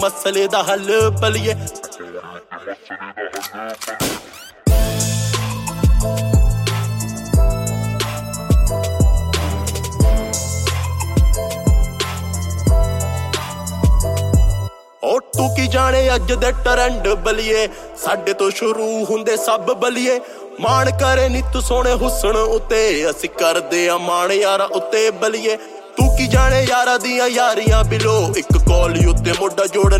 ਮਸਲੇ ਦਾ ਹੱਲ ਬਲੀਏ ਉਹ ਤੂੰ ਕੀ ਜਾਣੇ ਅੱਜ ਦੇ ਟਰੈਂਡ ਬਲੀਏ ਸਾਡੇ ਤੋਂ ਸ਼ੁਰੂ ਹੁੰਦੇ ਸਭ ਬਲੀਏ ਮਾਣ ਕਰੇ ਨੀ ਤੂੰ ਸੋਹਣੇ ਹੁਸਨ ਉੱਤੇ ਅਸੀਂ ਕਰਦੇ ਆ ਮਾਣ ਯਾਰਾਂ ਉੱਤੇ ਬਲੀਏ ਤੂੰ ਕੀ ਜਾਣੇ ਯਾਰਾਂ ਦੀਆਂ ਯਾਰੀਆਂ ਬਿਲੋ ਇੱਕ ਕਾਲ ਉੱਤੇ ਮੋਢਾ ਜੋੜਨ